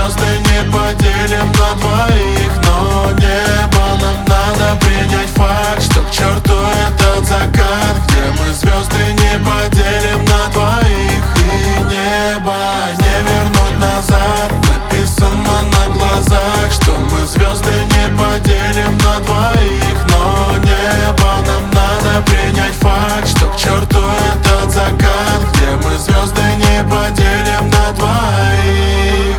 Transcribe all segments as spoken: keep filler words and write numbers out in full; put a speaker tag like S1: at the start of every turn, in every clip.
S1: звезды не поделим на двоих. Но небо нам надо принять факт, что к черту этот закат, где мы звезды не поделим на двоих. И небо не вернуть назад, написано на глазах, что мы звезды не поделим на двоих. Но небо нам надо принять факт, что к черту этот закат, где мы звезды не поделим на двоих.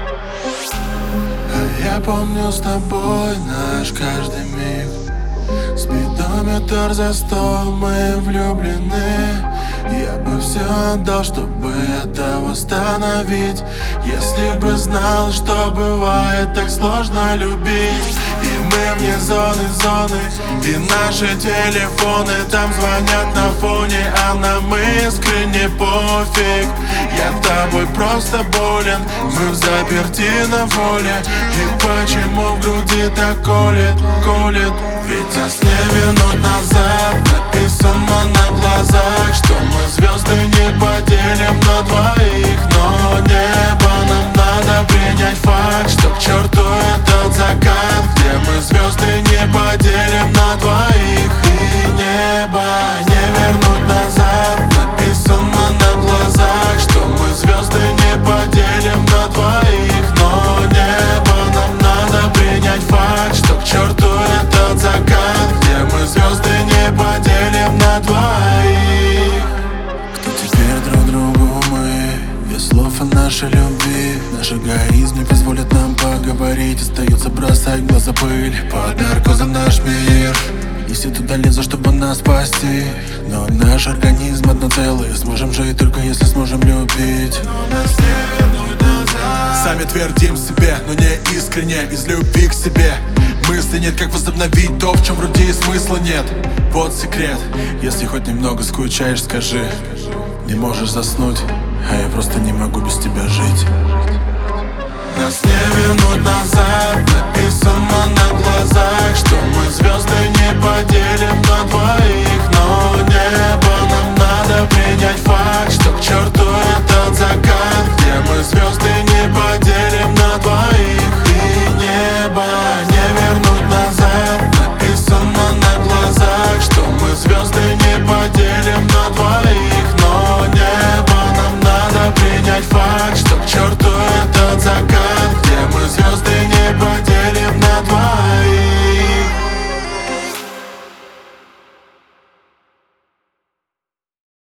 S1: А я помню с тобой наш каждый миг. Спидометр за сто, мы влюблены. Я бы все отдал, чтобы это восстановить. Если бы знал, что бывает так сложно любить. И мы вне зоны, зоны, и наши телефоны там звонят на фоне, а нам искренне пофиг. Я тобой просто болен, мы в заперти на воле. И почему в груди так колет, колет? Ведь нас не вернуть назад, написано на глазах, что мы звезды не поделим на двоих. Но небо нам надо принять факт, что к черту этот закат, где мы звезды не поделим на двоих. И небо не вернуть назад, написано на глазах, что мы звезды не поделим на двоих. Но небо нам надо принять факт, что к черту этот закат, где мы звезды не поделим на двоих. Кто теперь друг другу мы? Без слов о нашей любви. Наш эгоизм не позволит нам поговорить. Остается бросать в глаза пыль, подарку за наш мир. И все туда лезут, чтобы нас спасти. Но наш организм одно целое. Сможем жить только если сможем любить. Но нас не вернуть назад.
S2: Сами твердим себе, но не искренне, из любви к себе. Мысли нет, как возобновить то, в чем вроде и смысла нет. Вот секрет. Если хоть немного скучаешь, скажи. Не можешь заснуть, а я просто не могу без тебя жить.
S1: Нас не вернуть назад, написано на глазах, что мы звезды не поделим на двоих. Но